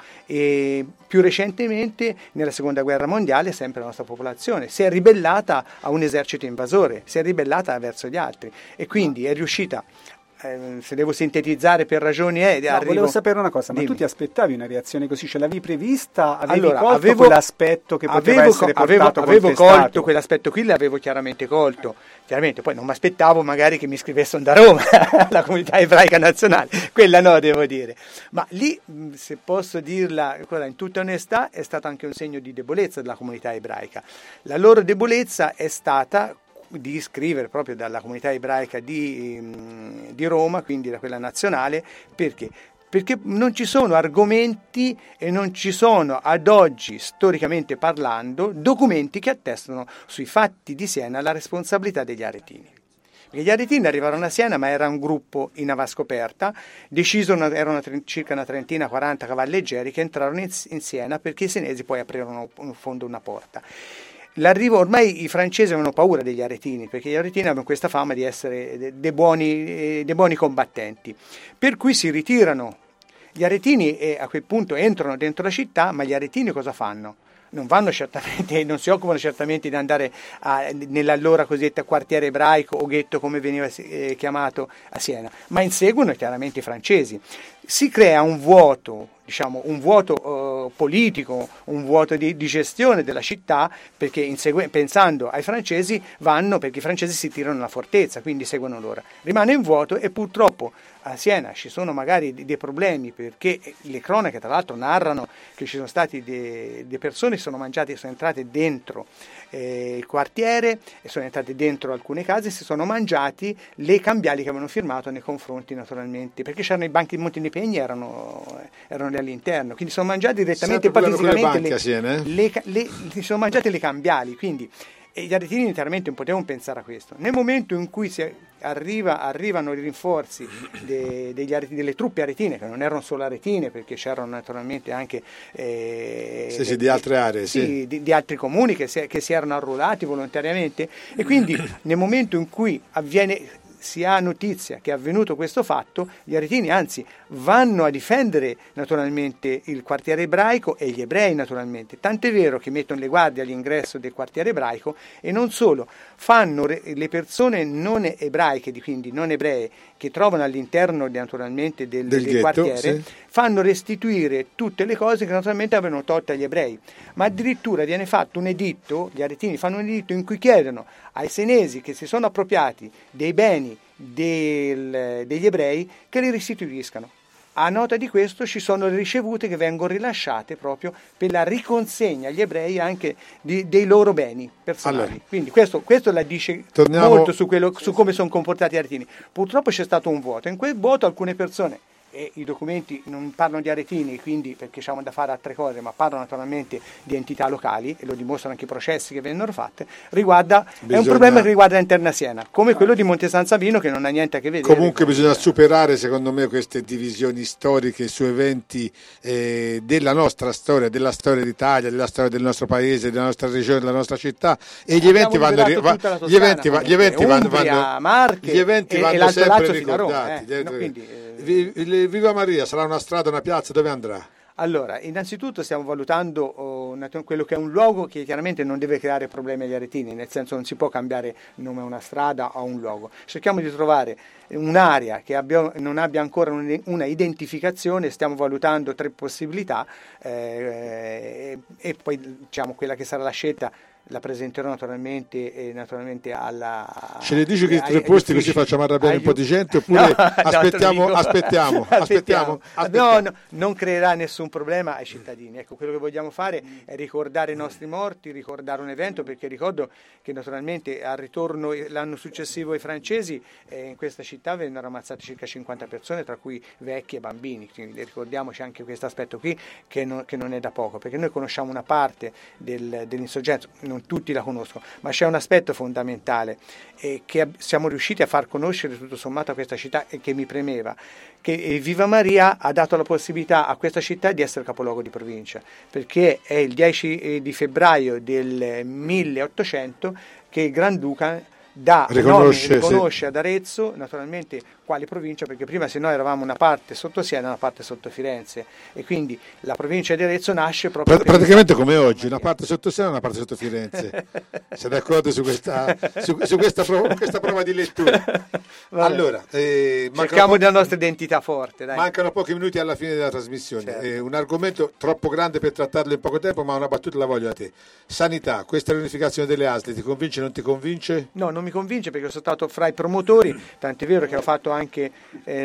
più recentemente nella Seconda Guerra Mondiale, sempre la nostra popolazione, si è ribellata a un esercito invasore, si è ribellata verso gli altri e quindi è riuscita. Se devo sintetizzare per ragioni volevo sapere una cosa, Dimmi. ma tu ti aspettavi una reazione così? Ce l'avevi prevista? Avevo quell'aspetto che poteva essere portato avevo colto quell'aspetto qui, l'avevo chiaramente colto. Chiaramente poi non mi aspettavo magari che mi scrivessero da Roma la comunità ebraica nazionale, quella no, devo dire. Ma lì, se posso dirla in tutta onestà, è stato anche un segno di debolezza della comunità ebraica. La loro debolezza è stata di scrivere proprio dalla comunità ebraica di Roma, quindi da quella nazionale, perché non ci sono argomenti e non ci sono ad oggi, storicamente parlando, documenti che attestano sui fatti di Siena la responsabilità degli aretini. Perché gli aretini arrivarono a Siena, ma era un gruppo in avascoperta, erano circa una trentina, 40 cavalleggeri che entrarono in Siena perché i senesi poi aprirono in fondo una porta. L'arrivo, ormai i francesi avevano paura degli aretini, perché gli aretini avevano questa fama di essere dei buoni combattenti, per cui si ritirano. Gli aretini a quel punto entrano dentro la città, ma gli aretini cosa fanno? Non si occupano certamente di andare nell'allora cosiddetta quartiere ebraico o ghetto come veniva chiamato a Siena, ma inseguono chiaramente i francesi. si crea un vuoto, diciamo, un vuoto politico, un vuoto di gestione della città, perché pensando ai francesi vanno, perché i francesi si tirano la fortezza, quindi seguono loro. Rimane in vuoto e purtroppo a Siena ci sono magari dei problemi, perché le cronache tra l'altro narrano che ci sono stati delle persone che sono entrate dentro il quartiere e sono entrate dentro alcune case e si sono mangiati le cambiali che avevano firmato nei confronti, naturalmente, perché c'erano i banchi di Monte dei Pegni, erano lì all'interno, quindi sono mangiati direttamente fisicamente si sono mangiate le cambiali, quindi e gli aretini inizialmente non potevano pensare a questo. Nel momento in cui arrivano i rinforzi delle truppe aretine, che non erano solo aretine, perché c'erano naturalmente anche di altre aree, di altri comuni che si erano arruolati volontariamente, e quindi nel momento in cui si ha notizia che è avvenuto questo fatto, gli aretini anzi vanno a difendere naturalmente il quartiere ebraico e gli ebrei naturalmente, tant'è vero che mettono le guardie all'ingresso del quartiere ebraico, e non solo, fanno le persone non ebraiche, quindi non ebree, che trovano all'interno naturalmente del ghetto, quartiere, fanno restituire tutte le cose che naturalmente avevano tolte agli ebrei, ma addirittura viene fatto un editto, gli aretini fanno un editto in cui chiedono ai senesi che si sono appropriati dei beni degli ebrei che li restituiscano. A nota di questo ci sono le ricevute che vengono rilasciate proprio per la riconsegna agli ebrei anche dei loro beni personali. Allora, quindi questo la dice molto su come sono comportati gli aretini. Purtroppo c'è stato un vuoto, in quel vuoto alcune persone, e i documenti non parlano di aretini, quindi perché c'hanno da fare altre cose, ma parlano naturalmente di entità locali, e lo dimostrano anche i processi che vennero fatti, è un problema che riguarda l'interna Siena, come quello di Monte San Sabino, che non ha niente a che vedere. Comunque bisogna superare, secondo me, queste divisioni storiche su eventi della nostra storia, della storia d'Italia, della storia del nostro paese, della nostra regione, della nostra città, e gli eventi vanno sempre ricordati. Viva Maria sarà una strada, una piazza, dove andrà? Allora, innanzitutto stiamo valutando quello che è un luogo che chiaramente non deve creare problemi agli aretini, nel senso non si può cambiare nome a una strada o a un luogo. Cerchiamo di trovare un'area che non abbia ancora una identificazione, stiamo valutando 3 possibilità e poi diciamo quella che sarà la scelta la presenterò naturalmente alla... Ce ne dici che 3 posti così facciamo arrabbiare un po' di gente, oppure aspettiamo? No, non creerà nessun problema ai cittadini. Ecco, quello che vogliamo fare è ricordare i nostri morti, ricordare un evento, perché ricordo che naturalmente al ritorno l'anno successivo ai francesi in questa città vennero ammazzate circa 50 persone, tra cui vecchi e bambini, quindi ricordiamoci anche questo aspetto qui che non è da poco, perché noi conosciamo una parte dell'insorgenza, non tutti la conoscono, ma c'è un aspetto fondamentale che siamo riusciti a far conoscere tutto sommato a questa città e che mi premeva, che Viva Maria ha dato la possibilità a questa città di essere capoluogo di provincia, perché è il 10 di febbraio del 1800 che il Granduca riconosce ad Arezzo naturalmente quale provincia, perché prima se noi eravamo una parte sotto Siena e una parte sotto Firenze, e quindi la provincia di Arezzo nasce proprio praticamente come oggi, una parte sotto Siena e una parte sotto Firenze. Sei d'accordo su questa prova di lettura? Allora, cerchiamo della nostra identità forte, dai. Mancano pochi minuti alla fine della trasmissione. Certo. Un argomento troppo grande per trattarlo in poco tempo, ma una battuta la voglio a te. Sanità, questa riunificazione delle ASL ti convince o non ti convince? No, non mi convince, perché sono stato fra i promotori, tant'è vero che ho fatto anche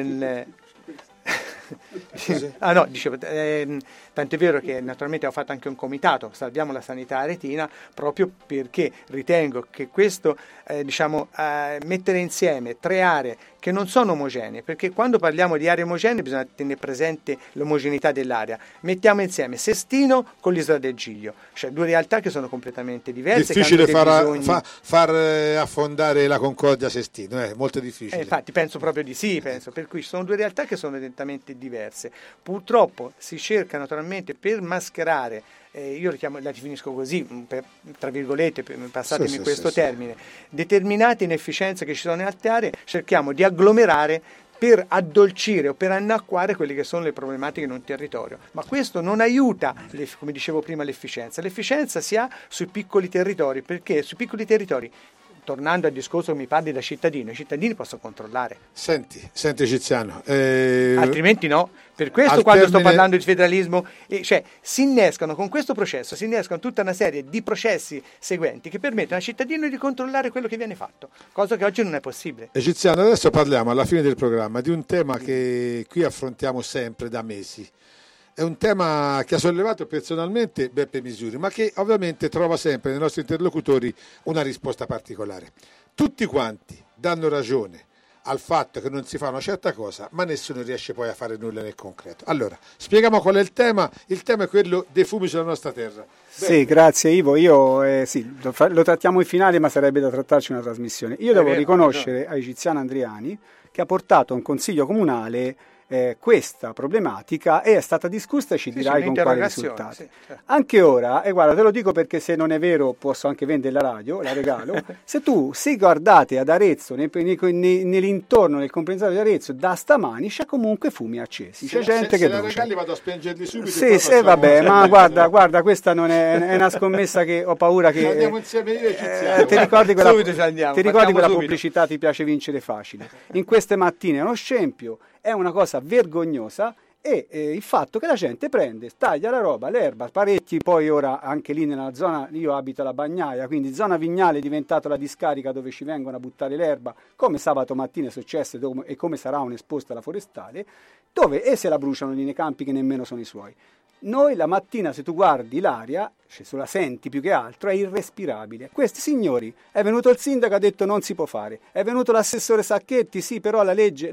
tant'è vero che naturalmente ho fatto anche un comitato Salviamo la Sanità Aretina, proprio perché ritengo che questo mettere insieme 3 aree che non sono omogenee, perché quando parliamo di aree omogenee bisogna tenere presente l'omogeneità dell'area. Mettiamo insieme Sestino con l'Isola del Giglio, cioè 2 realtà che sono completamente diverse. Difficile far affondare la Concordia a Sestino, è molto difficile. Infatti penso proprio di sì, per cui ci sono 2 realtà che sono evidentemente diverse. Purtroppo si cerca naturalmente per mascherare, io la definisco così, tra virgolette, passatemi questo termine, determinate inefficienze che ci sono in altre aree, cerchiamo di agglomerare per addolcire o per annacquare quelle che sono le problematiche in un territorio. Ma questo non aiuta, come dicevo prima, l'efficienza. L'efficienza si ha sui piccoli territori, perché sui piccoli territori, tornando al discorso che mi parli da cittadino, i cittadini possono controllare. Senti Ciziano, altrimenti no, Per questo quando sto parlando di federalismo, cioè si innescano con questo processo, si innescano tutta una serie di processi seguenti che permettono al cittadino di controllare quello che viene fatto, cosa che oggi non è possibile. Egiziano, adesso parliamo alla fine del programma di un tema che qui affrontiamo sempre da mesi. È un tema che ha sollevato personalmente Beppe Misuri, ma che ovviamente trova sempre nei nostri interlocutori una risposta particolare. Tutti quanti danno ragione al fatto che non si fa una certa cosa, ma nessuno riesce poi a fare nulla nel concreto. Allora, spieghiamo qual è il tema. Il tema è quello dei fumi sulla nostra terra. Sì, grazie Ivo. Io lo trattiamo in finale, ma sarebbe da trattarci una trasmissione. Io devo riconoscere a Egiziano Andriani che ha portato un consiglio comunale questa problematica e è stata discussa e ci dirai con quali risultati. Sì, certo. Anche ora, e guarda, te lo dico perché se non è vero posso anche vendere la radio, la regalo, se guardate ad Arezzo, nell'intorno, nel comprensorio di Arezzo, da stamani c'è comunque fumi accesi, c'è gente che la regali vado a spengerli subito. Sì, vabbè, ma guarda, questa non è una scommessa che ho paura che... Andiamo insieme io e ti ricordi quella pubblicità ti piace vincere facile? In queste mattine è uno scempio, è una cosa vergognosa e il fatto che la gente prende, taglia la roba, l'erba, parecchi poi ora anche lì nella zona, io abito la Bagnaia, quindi zona Vignale è diventata la discarica dove ci vengono a buttare l'erba, come sabato mattina è successo e come sarà un'esposta alla forestale, dove se la bruciano lì nei campi che nemmeno sono i suoi. Noi la mattina, se tu guardi l'aria, se la senti più che altro, è irrespirabile. Questi signori, è venuto il sindaco, ha detto non si può fare, è venuto l'assessore Sacchetti, sì, però la legge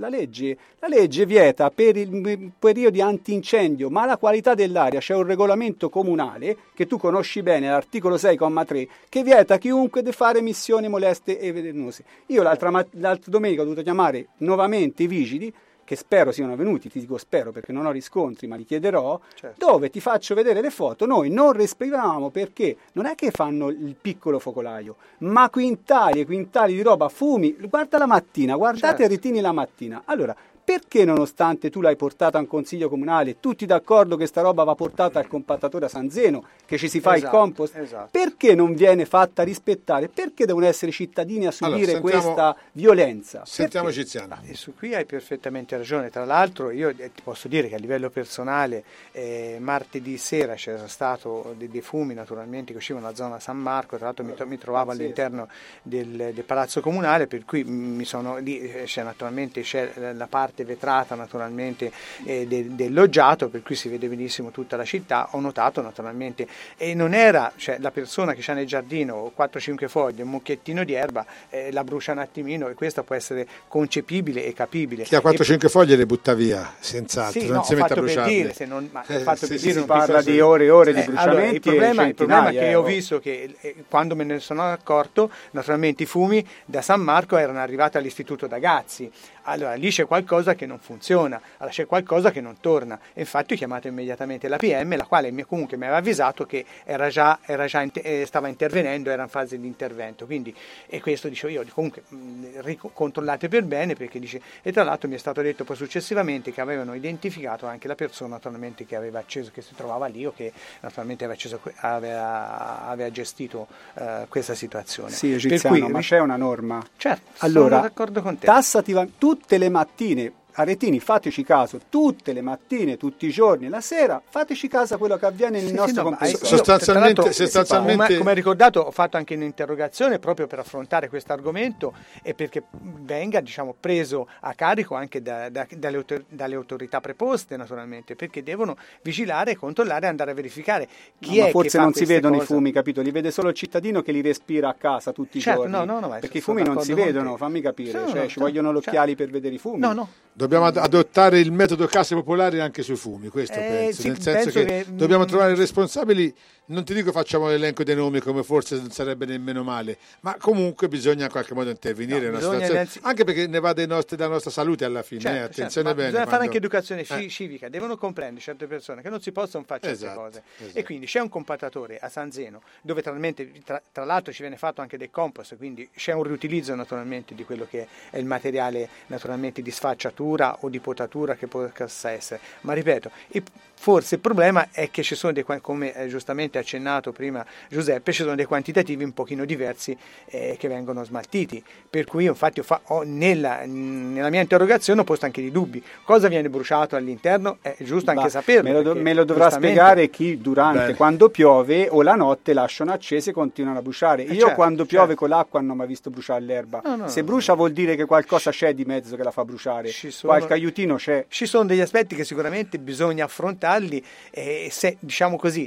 vieta per il periodo antincendio, ma la qualità dell'aria, c'è un regolamento comunale, che tu conosci bene, l'articolo 6,3, che vieta chiunque di fare emissioni moleste e velenose. Io l'altra domenica ho dovuto chiamare nuovamente i vigili, che spero siano venuti, ti dico spero perché non ho riscontri, ma li chiederò, certo. Dove ti faccio vedere le foto, noi non respiravamo perché non è che fanno il piccolo focolaio, ma quintali e quintali di roba, fumi, guarda la mattina, guardate certo. Aretini la mattina, allora perché nonostante tu l'hai portata a un consiglio comunale, tutti d'accordo che sta roba va portata al compattatore a San Zeno, che ci si fa il compost, perché non viene fatta rispettare? Perché devono essere i cittadini a subire questa violenza? Sentiamo Egiziano. E su qui hai perfettamente ragione, tra l'altro io ti posso dire che a livello personale martedì sera c'era stato dei fumi naturalmente che uscivano dalla zona San Marco, tra l'altro mi trovavo all'interno del palazzo comunale, per cui mi sono lì, naturalmente c'è la parte vetrata naturalmente del loggiato, per cui si vede benissimo tutta la città. Ho notato naturalmente, e non era, la persona che c'ha nel giardino 4-5 foglie, un mucchiettino di erba, la brucia un attimino, e questo può essere concepibile e capibile. Chi ha 4-5 foglie le butta via, senz'altro, sì, non si mette a bruciarle. Si parla di ore e ore di bruciamenti. Allora, il problema è che ho visto che quando me ne sono accorto, naturalmente i fumi da San Marco erano arrivati all'istituto Dagazzi. Allora lì c'è qualcosa che non funziona, allora c'è qualcosa che non torna, e infatti ho chiamato immediatamente la PM, la quale comunque mi aveva avvisato che stava intervenendo, era in fase di intervento, quindi, e questo dicevo io, comunque controllate per bene, perché dice, e tra l'altro mi è stato detto poi successivamente che avevano identificato anche la persona naturalmente che aveva acceso, che si trovava lì o che naturalmente aveva gestito questa situazione. Sì, Egiziano, ma c'è una norma. Certo, allora, sono d'accordo con te. Tutte le mattine, Aretini, fateci caso, tutte le mattine, tutti i giorni, la sera, fateci caso a quello che avviene nel nostro comprensorio. Sostanzialmente, come hai ricordato, ho fatto anche un'interrogazione proprio per affrontare questo argomento e perché venga, preso a carico anche dalle autorità preposte, naturalmente, perché devono vigilare, controllare e andare a verificare chi è che fa queste cose. Forse non si vedono i fumi, capito? Li vede solo il cittadino che li respira a casa tutti i giorni. No, perché i fumi non si vedono, fammi capire, ci vogliono gli occhiali per vedere i fumi. No. Dobbiamo adottare il metodo case popolari anche sui fumi, questo penso, sì, nel senso che dobbiamo trovare i responsabili. Non ti dico facciamo l'elenco dei nomi, come forse non sarebbe nemmeno male, ma comunque bisogna in qualche modo intervenire in una situazione, anche perché ne va della nostra salute alla fine, attenzione bene. Bisogna fare anche educazione civica, devono comprendere certe persone che non si possono fare certe cose. E quindi c'è un compattatore a San Zeno, dove tra l'altro ci viene fatto anche del compost, quindi c'è un riutilizzo naturalmente di quello che è il materiale naturalmente di sfacciatura seminatura o di potatura che possa essere, ma ripeto, forse il problema è che ci sono come giustamente accennato prima Giuseppe, ci sono dei quantitativi un pochino diversi che vengono smaltiti, per cui infatti nella mia interrogazione ho posto anche dei dubbi. Cosa viene bruciato all'interno? È giusto anche saperlo. Me lo dovrà spiegare chi quando piove o la notte lasciano accese e continuano a bruciare. Io quando piove con l'acqua non ho mai visto bruciare l'erba. Se brucia vuol dire che qualcosa c'è di mezzo che la fa bruciare, qualche aiutino c'è. Ci sono degli aspetti che sicuramente bisogna affrontarli, se diciamo così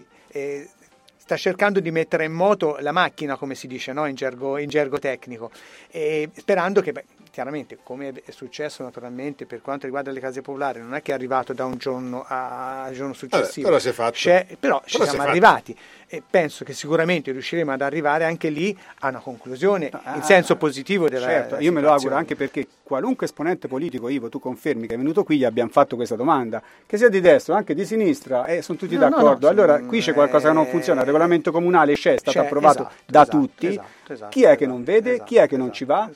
sta cercando di mettere in moto la macchina, come si dice, no? in gergo tecnico, sperando che chiaramente, come è successo naturalmente per quanto riguarda le case popolari, non è che è arrivato da un giorno al giorno successivo, però si è fatto. Però ci siamo arrivati e penso che sicuramente riusciremo ad arrivare anche lì a una conclusione in senso positivo della situazione. Io me lo auguro, anche perché qualunque esponente politico, Ivo, tu confermi che è venuto qui, gli abbiamo fatto questa domanda, che sia di destra o anche di sinistra, sono tutti d'accordo. Allora qui c'è qualcosa che non funziona, il regolamento comunale è stato approvato da tutti, chi è che non vede, chi è che non ci va?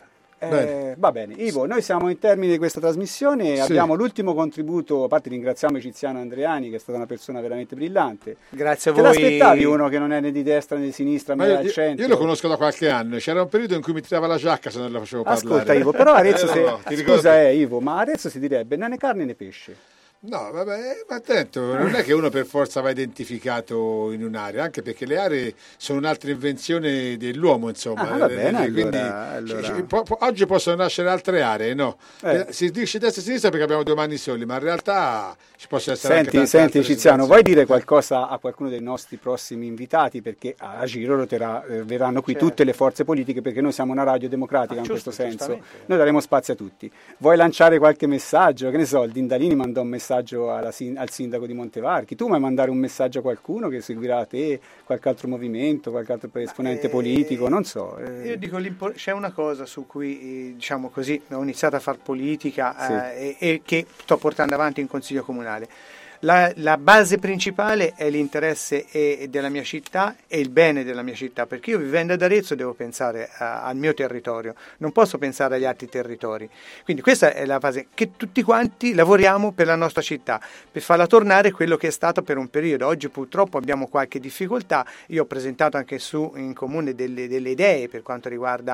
Va bene, Ivo, noi siamo in termine di questa trasmissione, abbiamo l'ultimo contributo, a parte ringraziamo Egiziano Andreani che è stata una persona veramente brillante. Grazie a voi. Te l'aspettavi uno che non è né di destra né di sinistra, ma al centro? Io lo conosco da qualche anno, c'era un periodo in cui mi tirava la giacca se non la facevo parlare. Ascolta Ivo, però Arezzo scusa Ivo, ma Arezzo si direbbe né carne né pesce. No, vabbè, ma attento, non è che uno per forza va identificato in un'area, anche perché le aree sono un'altra invenzione dell'uomo, insomma. Va bene, quindi allora. Oggi possono nascere altre aree, no? Si dice destra e sinistra perché abbiamo 2 mani soli, ma in realtà ci possono essere anche tante Senti Egiziano, vuoi dire qualcosa a qualcuno dei nostri prossimi invitati? Perché a Giro verranno qui tutte le forze politiche, perché noi siamo una radio democratica in questo senso. Noi daremo spazio a tutti. Vuoi lanciare qualche messaggio? Che ne so, il Dindalini mandò un messaggio al sindaco di Montevarchi, tu vuoi mandare un messaggio a qualcuno che seguirà te, qualche altro movimento, qualche altro esponente politico, non so. Io dico, c'è una cosa su cui diciamo così ho iniziato a fare politica e che sto portando avanti in Consiglio Comunale. La base principale è l'interesse della mia città e il bene della mia città, perché io vivendo ad Arezzo devo pensare al mio territorio, non posso pensare agli altri territori. Quindi questa è la fase, che tutti quanti lavoriamo per la nostra città, per farla tornare quello che è stato per un periodo. Oggi purtroppo abbiamo qualche difficoltà, io ho presentato anche in comune delle idee per quanto riguarda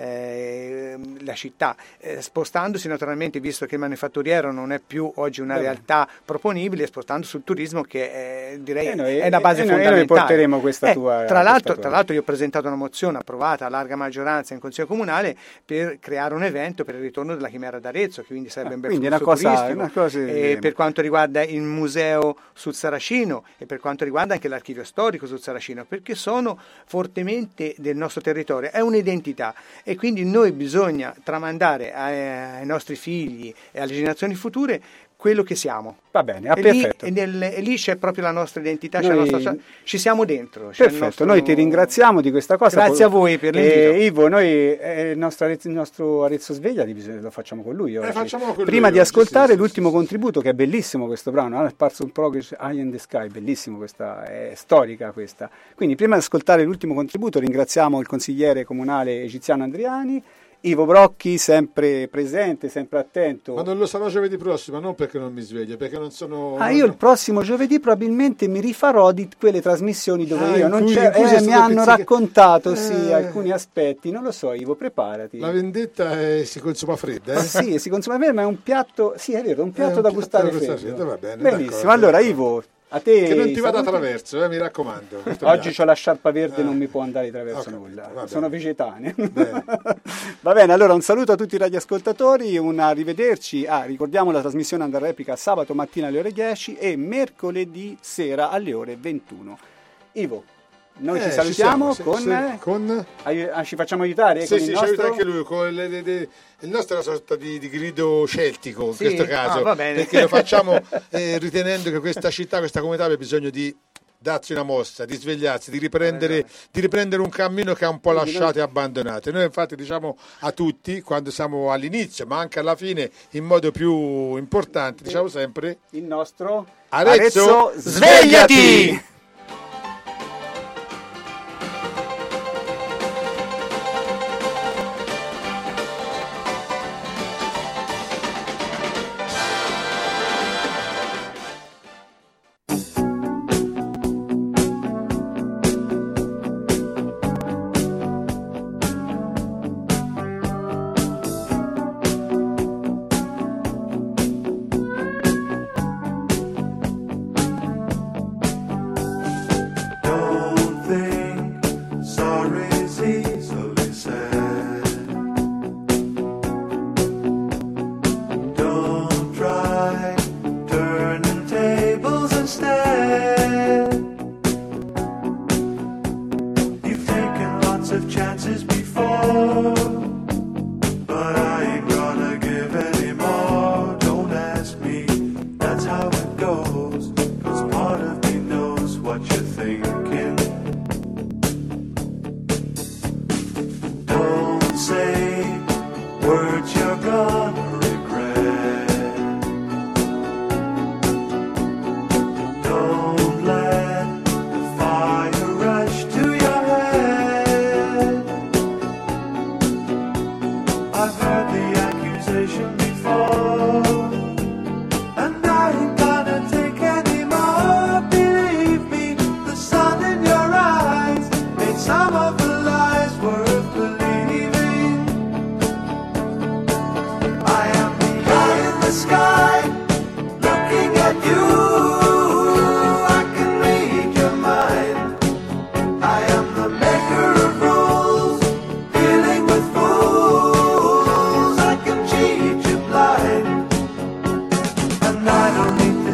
la città, spostandosi naturalmente, visto che il manifatturiero non è più oggi una realtà proponibile, spostando sul turismo, che direi è una base fondamentale. Noi porteremo questa tua. Tra l'altro io ho presentato una mozione approvata a larga maggioranza in Consiglio Comunale per creare un evento per il ritorno della Chimera d'Arezzo, che quindi sarebbe un bel flusso turistico, per quanto riguarda il museo sul Saracino e per quanto riguarda anche l'archivio storico sul Saracino, perché sono fortemente del nostro territorio, è un'identità e quindi noi bisogna tramandare ai nostri figli e alle generazioni future quello che siamo. Va bene, perfetto. E lì c'è proprio la nostra identità, ci siamo dentro. Perfetto, noi ti ringraziamo di questa cosa. Grazie a voi per l'invito. Ivo, noi il nostro Arezzo Sveglia lo facciamo con lui oggi. Prima di ascoltare l'ultimo contributo, che è bellissimo questo brano, Parts of Progress, Eye in the Sky, bellissimo, questa è storica questa. Quindi prima di ascoltare l'ultimo contributo ringraziamo il consigliere comunale Egiziano Andreani, Ivo Brocchi, sempre presente, sempre attento. Ma non lo sarò giovedì prossimo, non perché non mi sveglio, perché non sono... Io il prossimo giovedì probabilmente mi rifarò di quelle trasmissioni dove io non c'ero, mi hanno raccontato alcuni aspetti, non lo so Ivo, preparati. La vendetta si consuma fredda, Sì, si consuma fredda, ma è un piatto, sì è vero, un piatto da gustare freddo. Va bene, benissimo, allora Ivo... A te che non ti vada attraverso, mi raccomando. Oggi c'ho la sciarpa verde, non mi può andare attraverso nulla. Sono vegetariano. Va bene, allora un saluto a tutti i radioascoltatori, un arrivederci. Ricordiamo la trasmissione andrà in replica sabato mattina alle ore 10 e mercoledì sera alle ore 21. Ivo, noi ci salutiamo ci facciamo aiutare? Sì, ci aiuta anche lui con il nostro è una sorta di grido celtico in questo caso, perché lo facciamo ritenendo che questa città, questa comunità abbia bisogno di darsi una mossa, di svegliarsi, di riprendere un cammino che ha un po' lasciato e abbandonato. Noi infatti diciamo a tutti, quando siamo all'inizio ma anche alla fine, in modo più importante, diciamo sempre il nostro Arezzo, svegliati!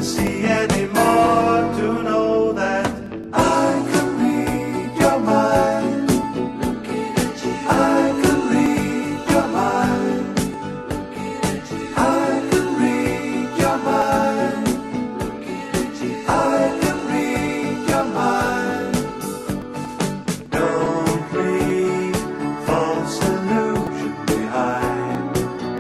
to see anymore, to know that I can read your mind. I can read your mind. I can read your mind. I can read your mind. Don't leave false illusion behind.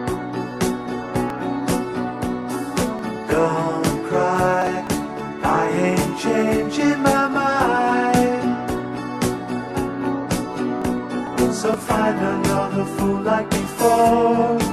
Don't cry, I ain't changing my mind. So find another fool like before.